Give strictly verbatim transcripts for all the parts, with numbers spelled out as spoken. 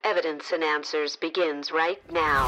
Evidence and Answers begins right now.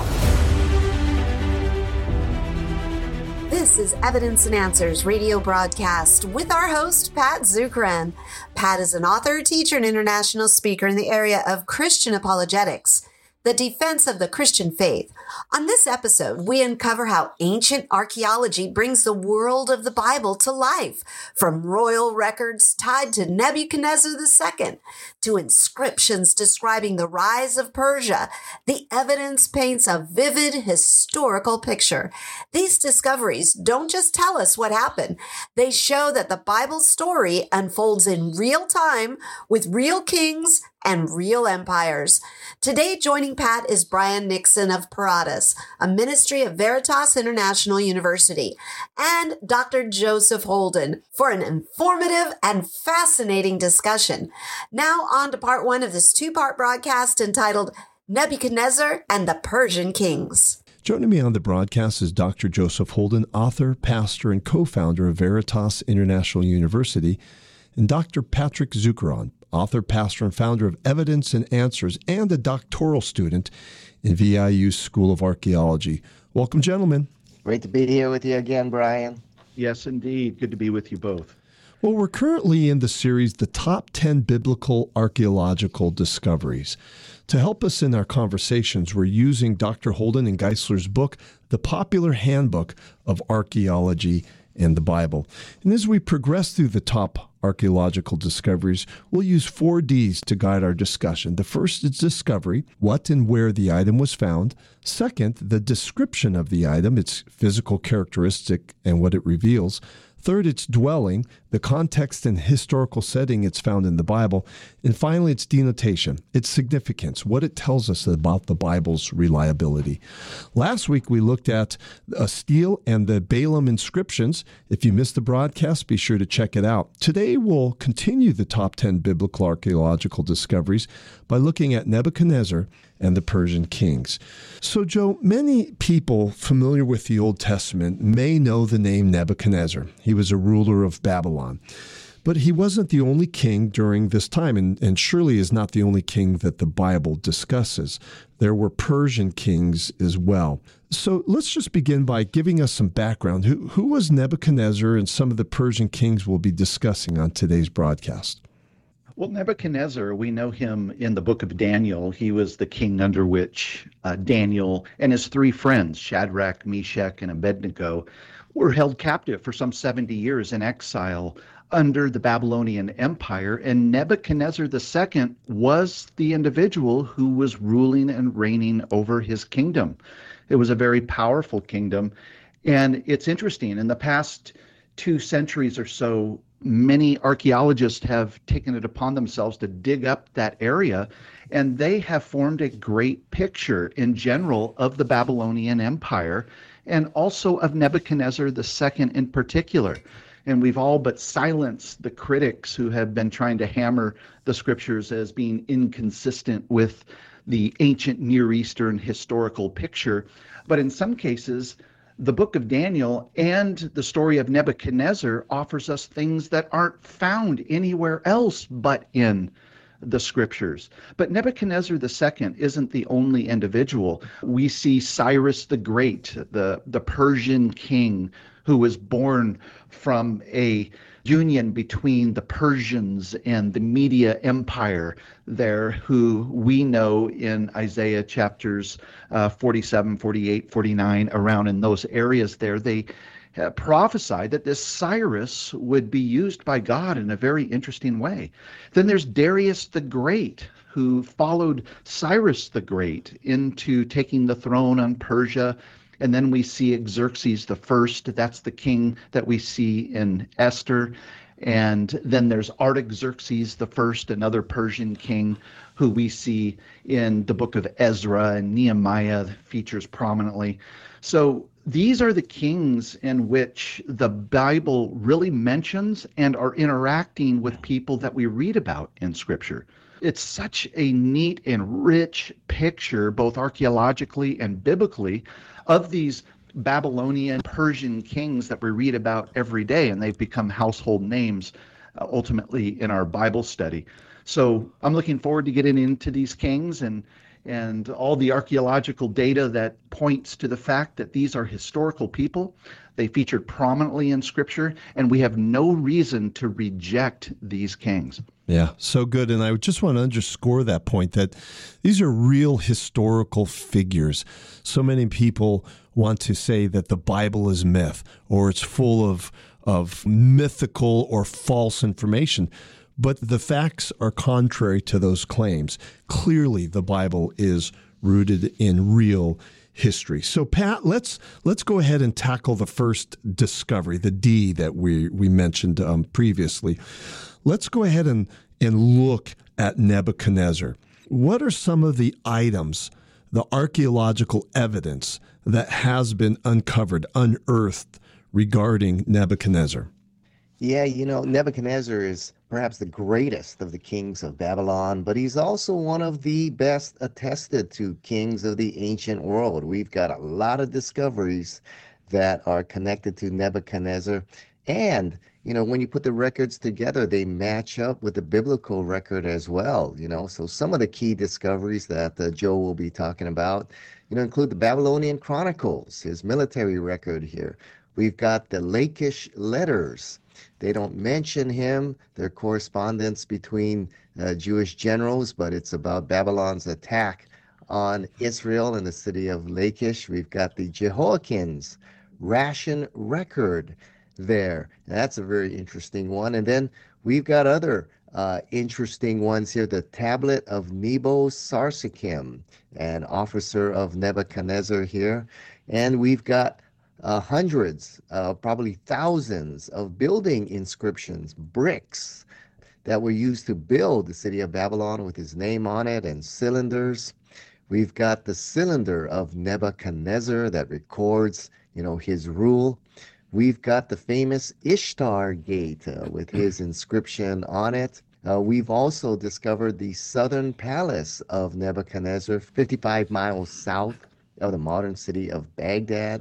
This is Evidence and Answers radio broadcast with our host, Pat Zukeran. Pat is an author, teacher, and international speaker in the area of Christian apologetics, the defense of the Christian faith. On this episode, we uncover how ancient archaeology brings the world of the Bible to life, from royal records tied to Nebuchadnezzar the Second to inscriptions describing the rise of Persia. The evidence paints a vivid historical picture. These discoveries don't just tell us what happened. They show that the Bible's story unfolds in real time with real kings and real empires. Today, joining Pat is Brian Nixon of Paratus, a ministry of Veritas International University, and Doctor Joseph Holden for an informative and fascinating discussion. Now on to part one of this two-part broadcast entitled Nebuchadnezzar and the Persian Kings. Joining me on the broadcast is Doctor Joseph Holden, author, pastor, and co-founder of Veritas International University, and Doctor Patrick Zukeran, author, pastor, and founder of Evidence and Answers, and a doctoral student in V I U's School of Archaeology. Welcome, gentlemen. Great to be here with you again, Brian. Yes, indeed. Good to be with you both. Well, we're currently in the series, The Top ten Biblical Archaeological Discoveries. To help us in our conversations, we're using Doctor Holden and Geisler's book, The Popular Handbook of Archaeology and the Bible. And as we progress through the top archaeological discoveries, we'll use four Ds to guide our discussion. The first is discovery, what and where the item was found. Second, the description of the item, its physical characteristic and what it reveals. Third, its dwelling, the context and historical setting it's found in the Bible. And finally, its denotation, its significance, what it tells us about the Bible's reliability. Last week, we looked at a stele and the Balaam inscriptions. If you missed the broadcast, be sure to check it out. Today, we'll continue the top ten biblical archaeological discoveries by looking at Nebuchadnezzar and the Persian kings. So, Joe, many people familiar with the Old Testament may know the name Nebuchadnezzar. He was a ruler of Babylon. But he wasn't the only king during this time, and, and surely is not the only king that the Bible discusses. There were Persian kings as well. So let's just begin by giving us some background. Who, who was Nebuchadnezzar and some of the Persian kings we'll be discussing on today's broadcast? Well, Nebuchadnezzar, we know him in the book of Daniel. He was the king under which uh, Daniel and his three friends, Shadrach, Meshach, and Abednego, were held captive for some seventy years in exile under the Babylonian Empire. And Nebuchadnezzar the Second was the individual who was ruling and reigning over his kingdom. It was a very powerful kingdom. And it's interesting, in the past two centuries or so, many archaeologists have taken it upon themselves to dig up that area, and they have formed a great picture in general of the Babylonian Empire and also of Nebuchadnezzar the Second in particular. And we've all but silenced the critics who have been trying to hammer the scriptures as being inconsistent with the ancient Near Eastern historical picture. But in some cases, the book of Daniel and the story of Nebuchadnezzar offers us things that aren't found anywhere else but in the scriptures. But Nebuchadnezzar the Second isn't the only individual. We see Cyrus the Great, the, the Persian king, who was born from a union between the Persians and the Media Empire there, who we know in Isaiah chapters uh, forty-seven, forty-eight, forty-nine, around in those areas there, they uh, prophesied that this Cyrus would be used by God in a very interesting way. Then there's Darius the Great, who followed Cyrus the Great into taking the throne on Persia. And then we see Xerxes the First. That's the king that we see in Esther. And then there's Artaxerxes the First, another Persian king, who we see in the book of Ezra, and Nehemiah features prominently. So these are the kings in which the Bible really mentions and are interacting with people that we read about in Scripture. It's such a neat and rich picture, both archaeologically and biblically, of these Babylonian, Persian kings that we read about every day, and they've become household names uh, ultimately in our Bible study. So I'm looking forward to getting into these kings and and all the archaeological data that points to the fact that these are historical people. They featured prominently in Scripture, and we have no reason to reject these kings. Yeah, so good. And I just want to underscore that point that these are real historical figures. So many people want to say that the Bible is myth or it's full of, of mythical or false information. But the facts are contrary to those claims. Clearly, the Bible is rooted in real history. So, Pat, let's let's go ahead and tackle the first discovery, the D that we we mentioned um, previously. Let's go ahead and and look at Nebuchadnezzar. What are some of the items, the archaeological evidence that has been uncovered, unearthed regarding Nebuchadnezzar? Yeah, you know, Nebuchadnezzar is perhaps the greatest of the kings of Babylon, but he's also one of the best attested to kings of the ancient world. We've got a lot of discoveries that are connected to Nebuchadnezzar. And, you know, when you put the records together, they match up with the biblical record as well, you know. So some of the key discoveries that uh, Joe will be talking about, you know, include the Babylonian Chronicles, his military record here. We've got the Lachish letters. They don't mention him. They're correspondence between uh, Jewish generals, but it's about Babylon's attack on Israel in the city of Lachish. We've got the Jehoiakim's ration record there. That's a very interesting one. And then we've got other uh, interesting ones here. The tablet of Nebo Sarsekim, an officer of Nebuchadnezzar here. And we've got Uh, hundreds, uh, probably thousands of building inscriptions, bricks that were used to build the city of Babylon with his name on it, and cylinders. We've got the cylinder of Nebuchadnezzar that records, you know, his rule. We've got the famous Ishtar Gate uh, with his inscription on it. Uh, we've also discovered the southern palace of Nebuchadnezzar, fifty-five miles south of the modern city of Baghdad.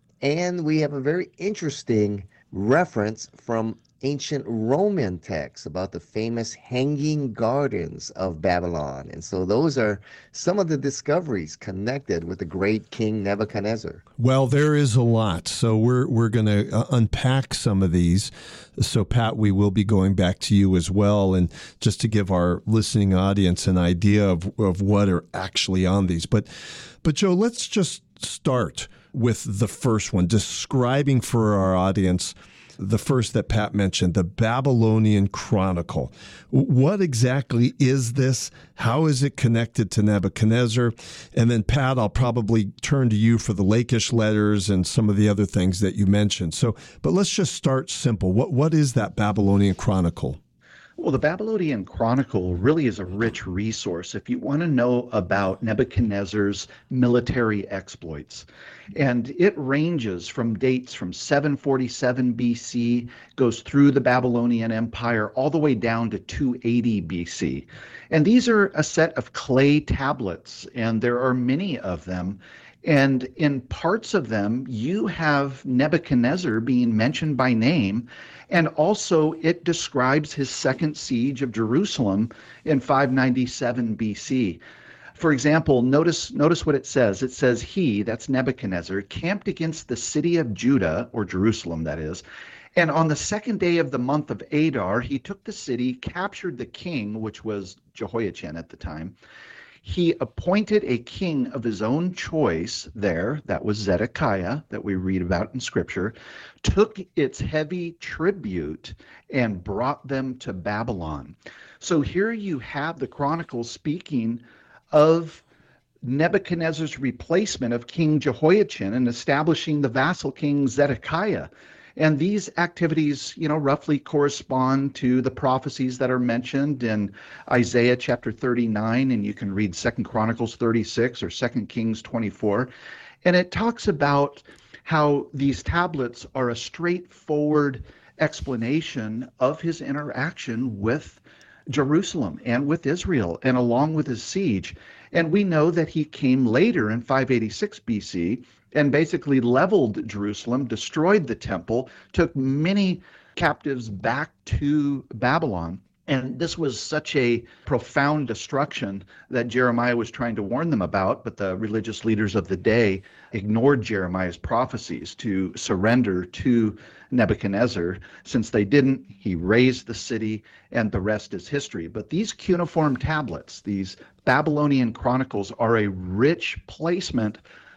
And we have a very interesting reference from ancient Roman texts about the famous Hanging Gardens of Babylon. And so those are some of the discoveries connected with the great King Nebuchadnezzar. Well, there is a lot. So we're we're going to uh, unpack some of these. So, Pat, we will be going back to you as well, and just to give our listening audience an idea of, of what are actually on these. But, but Joe, let's just start with the first one, describing for our audience the first that Pat mentioned, the Babylonian Chronicle. What exactly is this? How is it connected to Nebuchadnezzar? And then, Pat, I'll probably turn to you for the Lachish letters and some of the other things that you mentioned. So, but let's just start simple. What What is that Babylonian Chronicle? Well, the Babylonian Chronicle really is a rich resource if you want to know about Nebuchadnezzar's military exploits. And it ranges from dates from seven forty-seven B C, goes through the Babylonian Empire, all the way down to two eighty B C. And these are a set of clay tablets, and there are many of them. And in parts of them, you have Nebuchadnezzar being mentioned by name, and also it describes his second siege of Jerusalem in five ninety-seven B C. For example, notice notice what it says. It says, he, that's Nebuchadnezzar, camped against the city of Judah, or Jerusalem, that is, and on the second day of the month of Adar, he took the city, captured the king, which was Jehoiachin at the time. He appointed a king of his own choice there, that was Zedekiah, that we read about in Scripture, took its heavy tribute and brought them to Babylon. So here you have the Chronicles speaking of Nebuchadnezzar's replacement of King Jehoiachin and establishing the vassal king Zedekiah. And these activities, you know, roughly correspond to the prophecies that are mentioned in Isaiah chapter thirty-nine, and you can read Second Chronicles thirty-six or Second Kings twenty-four. And it talks about how these tablets are a straightforward explanation of his interaction with Jerusalem and with Israel, and along with his siege. And we know that he came later in five eighty-six B C and basically leveled Jerusalem, destroyed the temple, took many captives back to Babylon. And this was such a profound destruction that Jeremiah was trying to warn them about, but the religious leaders of the day ignored Jeremiah's prophecies to surrender to Nebuchadnezzar. Since they didn't, he razed the city, and the rest is history. But these cuneiform tablets, these Babylonian chronicles, are a rich placement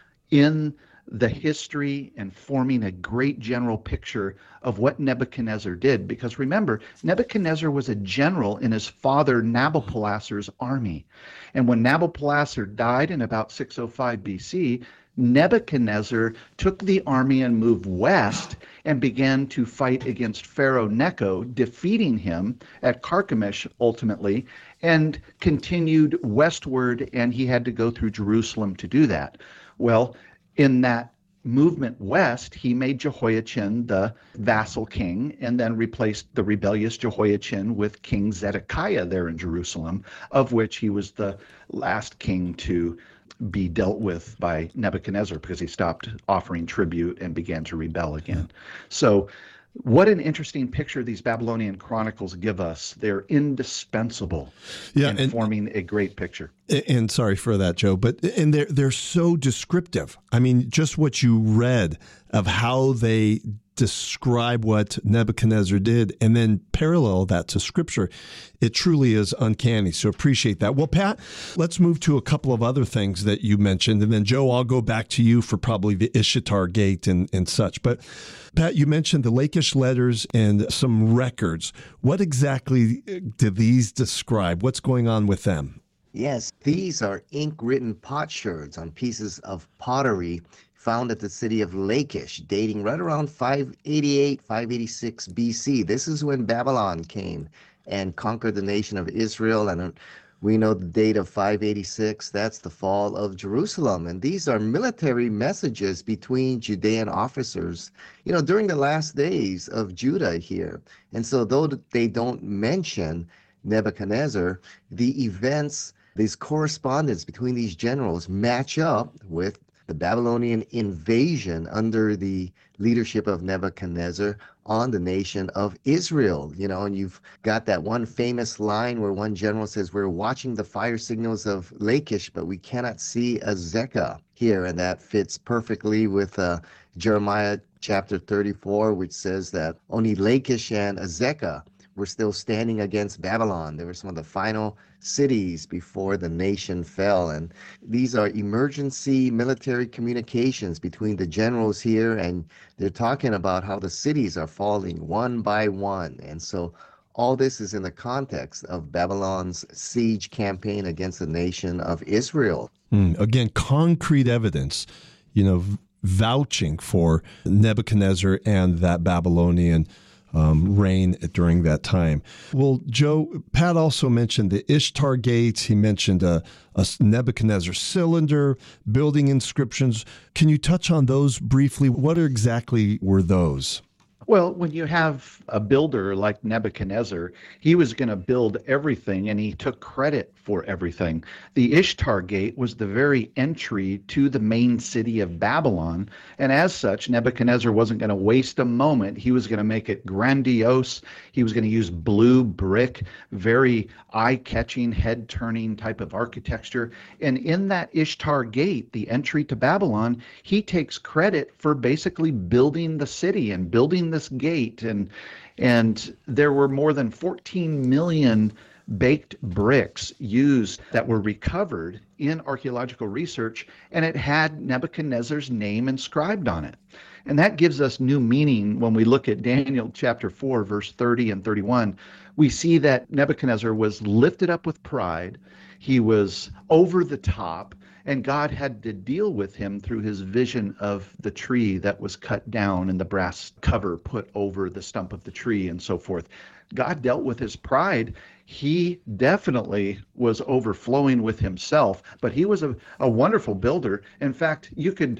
in the history and forming a great general picture of what Nebuchadnezzar did. Because remember, Nebuchadnezzar was a general in his father Nabopolassar's army. And when Nabopolassar died in about six oh five B C, Nebuchadnezzar took the army and moved west and began to fight against Pharaoh Necho, defeating him at Carchemish ultimately, and continued westward, and he had to go through Jerusalem to do that. Well, in that movement west, he made Jehoiachin the vassal king and then replaced the rebellious Jehoiachin with King Zedekiah there in Jerusalem, of which he was the last king to be dealt with by Nebuchadnezzar because he stopped offering tribute and began to rebel again. So what an interesting picture these Babylonian chronicles give us. They're indispensable yeah, in and, forming a great picture. And sorry for that, Joe, but and they're they're so descriptive. I mean, just what you read of how they describe what Nebuchadnezzar did and then parallel that to Scripture, it truly is uncanny. So appreciate that. Well, Pat, let's move to a couple of other things that you mentioned. And then, Joe, I'll go back to you for probably the Ishtar Gate and, and such. But, Pat, you mentioned the Lachish letters and some records. What exactly do these describe? What's going on with them? Yes, these are ink-written potsherds on pieces of pottery found at the city of Lachish, dating right around five eighty-eight, five eighty-six B C. This is when Babylon came and conquered the nation of Israel. And we know the date of five eighty-six, that's the fall of Jerusalem. And these are military messages between Judean officers, you know, during the last days of Judah here. And so though they don't mention Nebuchadnezzar, the events, these correspondence between these generals match up with the Babylonian invasion under the leadership of Nebuchadnezzar on the nation of Israel. You know, and you've got that one famous line where one general says, we're watching the fire signals of Lachish, but we cannot see Azekah here. And that fits perfectly with uh, Jeremiah chapter thirty-four, which says that only Lachish and Azekah were still standing against Babylon. They were some of the final cities before the nation fell. And these are emergency military communications between the generals here, and they're talking about how the cities are falling one by one. And so all this is in the context of Babylon's siege campaign against the nation of Israel. Mm, again, concrete evidence, you know, vouching for Nebuchadnezzar and that Babylonian Um, reign during that time. Well, Joe, Pat also mentioned the Ishtar Gates. He mentioned a, a Nebuchadnezzar cylinder, building inscriptions. Can you touch on those briefly? What exactly were those? Well, when you have a builder like Nebuchadnezzar, he was going to build everything and he took credit for everything. The Ishtar Gate was the very entry to the main city of Babylon. And as such, Nebuchadnezzar wasn't going to waste a moment. He was going to make it grandiose. He was going to use blue brick, very eye-catching, head-turning type of architecture. And in that Ishtar Gate, the entry to Babylon, he takes credit for basically building the city and building this gate. And and there were more than fourteen million baked bricks used that were recovered in archaeological research, and it had Nebuchadnezzar's name inscribed on it. And that gives us new meaning when we look at Daniel chapter four, verse thirty and thirty-one. We see that Nebuchadnezzar was lifted up with pride. He was over the top, and God had to deal with him through his vision of the tree that was cut down and the brass cover put over the stump of the tree and so forth. God dealt with his pride. He definitely was overflowing with himself, but he was a, a wonderful builder. In fact, you could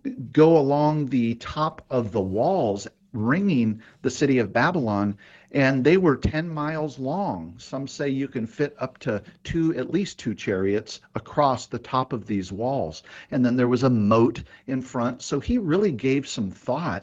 go along the top of the walls ringing the city of Babylon, and they were ten miles long. Some say you can fit up to two, at least two chariots across the top of these walls. And then there was a moat in front. So he really gave some thought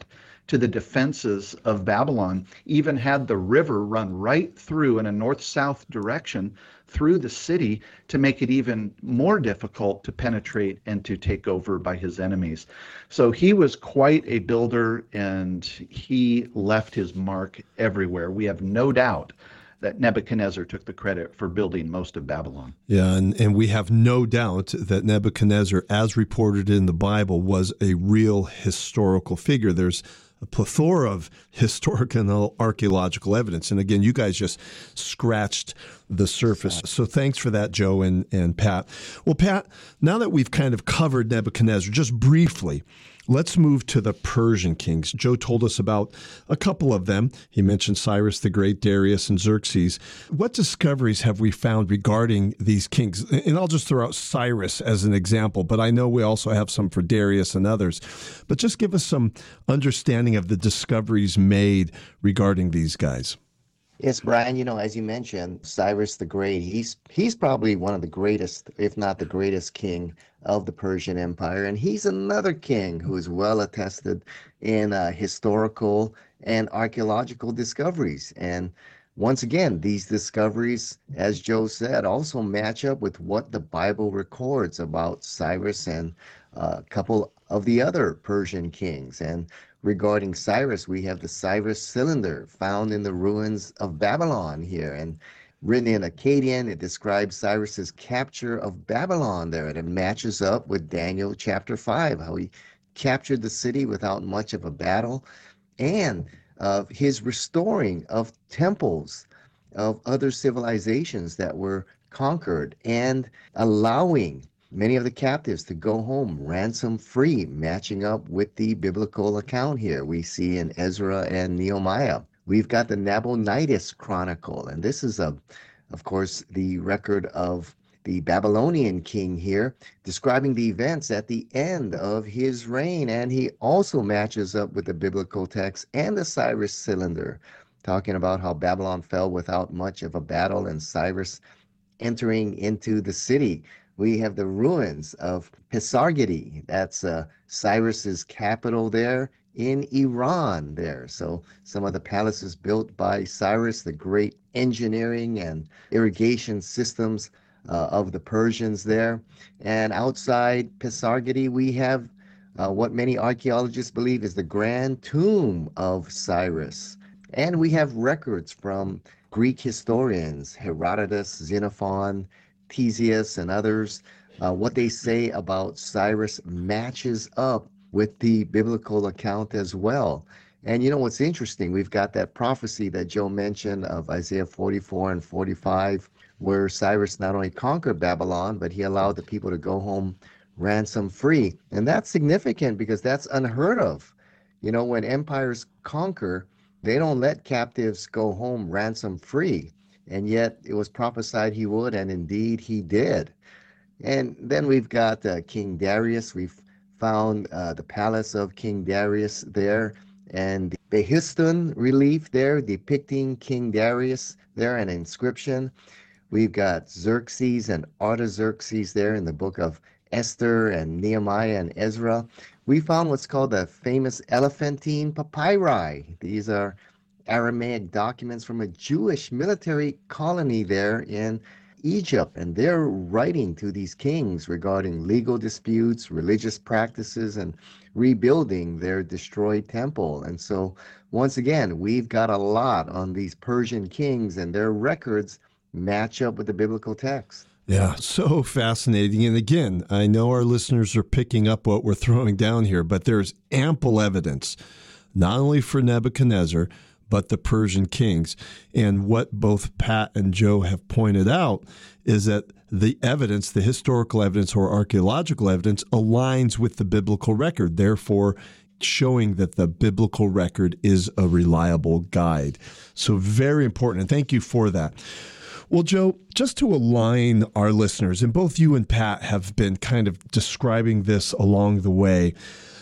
to the defenses of Babylon, even had the river run right through in a north-south direction through the city to make it even more difficult to penetrate and to take over by his enemies. So he was quite a builder, and he left his mark everywhere. We have no doubt that Nebuchadnezzar took the credit for building most of Babylon. Yeah, and, and we have no doubt that Nebuchadnezzar, as reported in the Bible, was a real historical figure. There's a plethora of historical and archaeological evidence. And again, you guys just scratched the surface. So thanks for that, Joe and, and Pat. Well, Pat, now that we've kind of covered Nebuchadnezzar, just briefly, let's move to the Persian kings. Joe told us about a couple of them. He mentioned Cyrus the Great, Darius, and Xerxes. What discoveries have we found regarding these kings? And I'll just throw out Cyrus as an example, but I know we also have some for Darius and others. But just give us some understanding of the discoveries made regarding these guys. Yes, Brian, you know, as you mentioned, Cyrus the Great, he's he's probably one of the greatest, if not the greatest king of the Persian Empire. And he's another king who is well attested in uh, historical and archaeological discoveries. And once again, these discoveries, as Joe said, also match up with what the Bible records about Cyrus and uh, a couple of the other Persian kings. And regarding Cyrus, we have the Cyrus cylinder found in the ruins of Babylon here. And written in Akkadian, it describes Cyrus's capture of Babylon there. And it matches up with Daniel chapter five, how he captured the city without much of a battle, and of his restoring of temples of other civilizations that were conquered, and allowing many of the captives to go home ransom free, matching up with the biblical account here we see in Ezra and Nehemiah. We've got the Nabonidus Chronicle, and this is, a, of course, the record of the Babylonian king here, describing the events at the end of his reign. And he also matches up with the biblical text and the Cyrus cylinder, talking about how Babylon fell without much of a battle and Cyrus entering into the city. We have the ruins of Pasargadae. That's uh, Cyrus's capital there in Iran there. So some of the palaces built by Cyrus, the great engineering and irrigation systems uh, of the Persians there. And outside Pasargadae, we have uh, what many archaeologists believe is the grand tomb of Cyrus. And we have records from Greek historians, Herodotus, Xenophon, Ctesias, and others. Uh, what they say about Cyrus matches up with the biblical account as well. And you know what's interesting? We've got that prophecy that Joe mentioned of Isaiah forty-four and forty-five, where Cyrus not only conquered Babylon, but he allowed the people to go home ransom free. And that's significant because that's unheard of. You know, when empires conquer, they don't let captives go home ransom free. And yet it was prophesied he would, and indeed he did. And then we've got uh, King Darius. We've found uh, the palace of King Darius there, and the Behistun relief there depicting King Darius there, an inscription. We've got Xerxes and Artaxerxes there in the book of Esther and Nehemiah and Ezra. We found what's called the famous Elephantine papyri. These are Aramaic documents from a Jewish military colony there in Egypt, and they're writing to these kings regarding legal disputes, religious practices, and rebuilding their destroyed temple. And so once again, we've got a lot on these Persian kings, and their records match up with the biblical text. Yeah, so fascinating. And again, I know our listeners are picking up what we're throwing down here, but there's ample evidence, not only for Nebuchadnezzar, but the Persian kings. And what both Pat and Joe have pointed out is that the evidence, the historical evidence or archaeological evidence, aligns with the biblical record, therefore showing that the biblical record is a reliable guide. So very important, and thank you for that. Well, Joe, just to align our listeners, and both you and Pat have been kind of describing this along the way,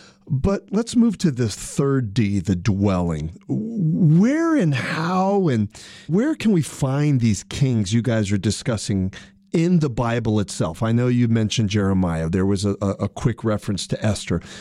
but let's move to the third D, the dwelling. Where and how and where can we find these kings you guys are discussing in the Bible itself? I know you mentioned Jeremiah. There was a, a quick reference to Esther.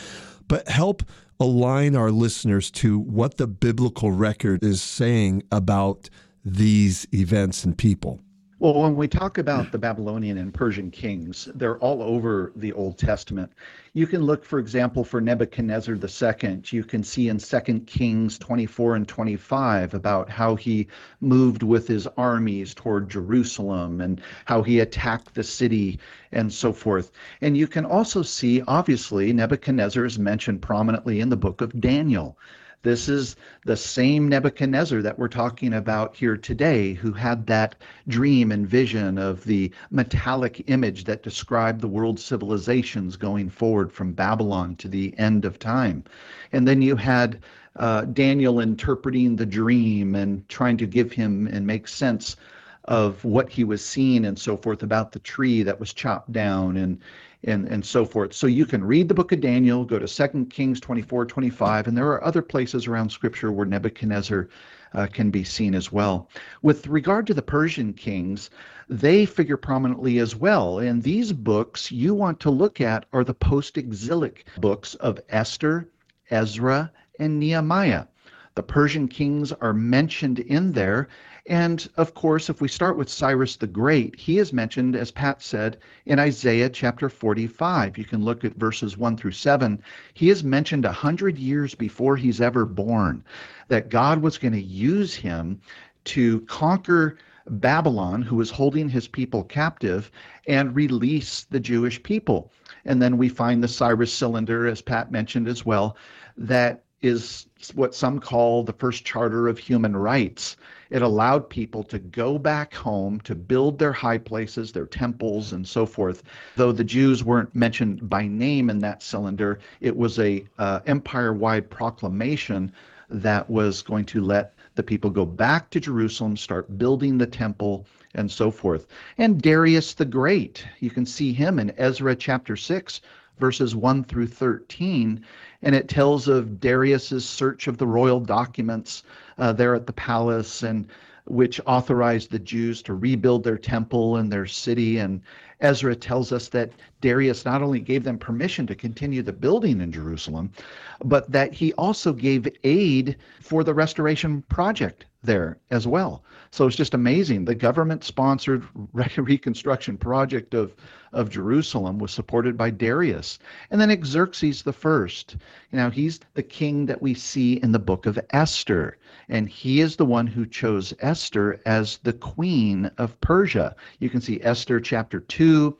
but help align our listeners to what the biblical record is saying about these events and people. Well, when we talk about the Babylonian and Persian kings, they're all over the Old Testament. You can look, for example, for Nebuchadnezzar the Second. You can see in Second Kings twenty-four and twenty-five about how he moved with his armies toward Jerusalem and how he attacked the city and so forth. And you can also see, obviously, Nebuchadnezzar is mentioned prominently in the book of Daniel. This is the same Nebuchadnezzar that we're talking about here today, who had that dream and vision of the metallic image that described the world's civilizations going forward from Babylon to the end of time. And then you had uh, Daniel interpreting the dream and trying to give him and make sense of what he was seeing and so forth about the tree that was chopped down and and and so forth. So you can read the book of Daniel, go to Second Kings twenty-four, twenty-five, and there are other places around Scripture where Nebuchadnezzar uh, can be seen as well. With regard to the Persian kings, they figure prominently as well. And these books you want to look at are the post-exilic books of Esther, Ezra, and Nehemiah. The Persian kings are mentioned in there. And of course, if we start with Cyrus the Great, he is mentioned, as Pat said, in Isaiah chapter forty-five. You can look at verses one through seven. He is mentioned a hundred years before he's ever born, that God was going to use him to conquer Babylon, who was holding his people captive, and release the Jewish people. And then we find the Cyrus Cylinder, as Pat mentioned as well, that is what some call the first charter of human rights. It allowed people to go back home, to build their high places, their temples, and so forth. Though the Jews weren't mentioned by name in that cylinder, it was a uh, empire-wide proclamation that was going to let the people go back to Jerusalem, start building the temple, and so forth. And Darius the Great, you can see him in Ezra chapter six, verses one through thirteen, and it tells of Darius's search of the royal documents uh, there at the palace, and which authorized the Jews to rebuild their temple and their city. And Ezra tells us that Darius not only gave them permission to continue the building in Jerusalem, but that he also gave aid for the restoration project there as well. So it's just amazing. The government-sponsored reconstruction project of, of Jerusalem was supported by Darius. And then Xerxes the First. You know, he's the king that we see in the book of Esther. And he is the one who chose Esther as the queen of Persia. You can see Esther chapter two.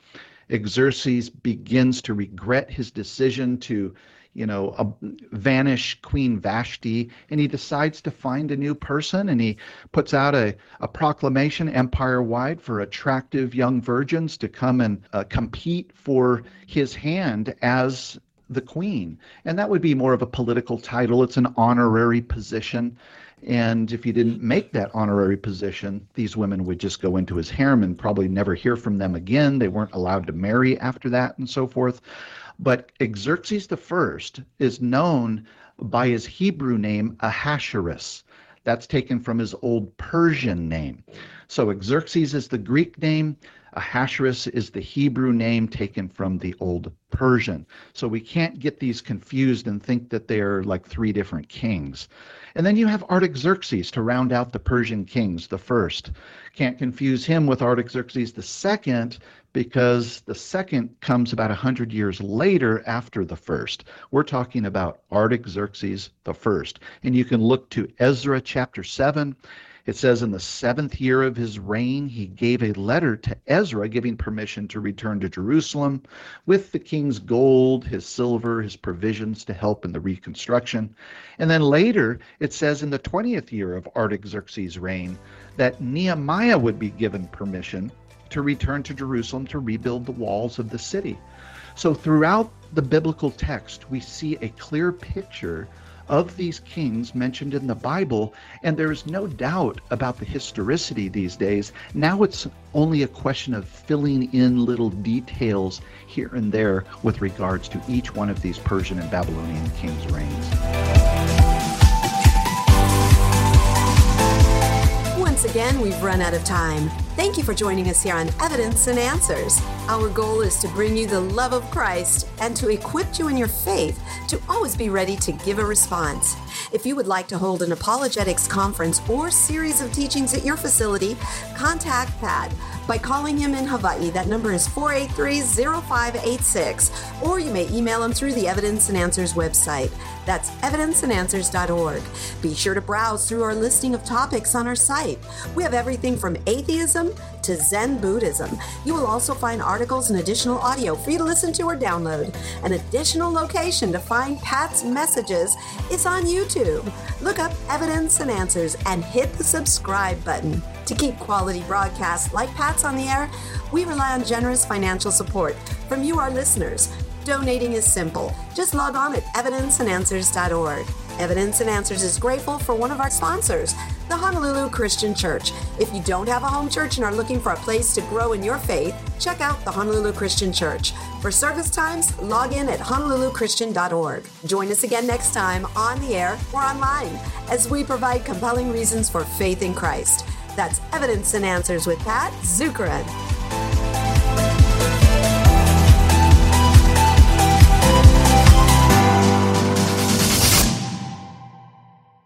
Xerxes begins to regret his decision to you know, uh, vanish Queen Vashti, and he decides to find a new person, and he puts out a, a proclamation empire-wide for attractive young virgins to come and uh, compete for his hand as the queen. And that would be more of a political title. It's an honorary position. And if he didn't make that honorary position, these women would just go into his harem and probably never hear from them again. They weren't allowed to marry after that and so forth. But Xerxes the First is known by his Hebrew name, Ahasuerus. That's taken from his old Persian name. So Xerxes is the Greek name. Ahasuerus is the Hebrew name taken from the old Persian. So we can't get these confused and think that they're like three different kings. And then you have Artaxerxes to round out the Persian kings, the first. Can't confuse him with Artaxerxes the second, because the second comes about one hundred years later after the first. We're talking about Artaxerxes the first. And you can look to Ezra chapter seven. It says, in the seventh year of his reign, he gave a letter to Ezra giving permission to return to Jerusalem with the king's gold, his silver, his provisions to help in the reconstruction. And then later, it says in the twentieth year of Artaxerxes' reign that Nehemiah would be given permission to return to Jerusalem to rebuild the walls of the city. So throughout the biblical text, we see a clear picture of these kings mentioned in the Bible, and there is no doubt about the historicity these days. Now it's only a question of filling in little details here and there with regards to each one of these Persian and Babylonian kings' reigns. Once again, we've run out of time. Thank you for joining us here on Evidence and Answers. Our goal is to bring you the love of Christ and to equip you in your faith to always be ready to give a response. If you would like to hold an apologetics conference or series of teachings at your facility, contact Pat by calling him in Hawaii. That number is four eight three, zero five eight six, or you may email him through the Evidence and Answers website. That's evidence and answers dot org. Be sure to browse through our listing of topics on our site. We have everything from atheism to Zen Buddhism. You will also find articles and additional audio for you to listen to or download. An additional location to find Pat's messages is on YouTube. Look up Evidence and Answers and hit the subscribe button. To keep quality broadcasts like Pat's on the air, we rely on generous financial support from you, our listeners. Donating is simple. Just log on at evidence and answers dot org. Evidence and Answers is grateful for one of our sponsors, the Honolulu Christian Church. If you don't have a home church and are looking for a place to grow in your faith, check out the Honolulu Christian Church. For service times, log in at honolulu christian dot org. Join us again next time on the air or online as we provide compelling reasons for faith in Christ. That's Evidence and Answers with Pat Zukeran.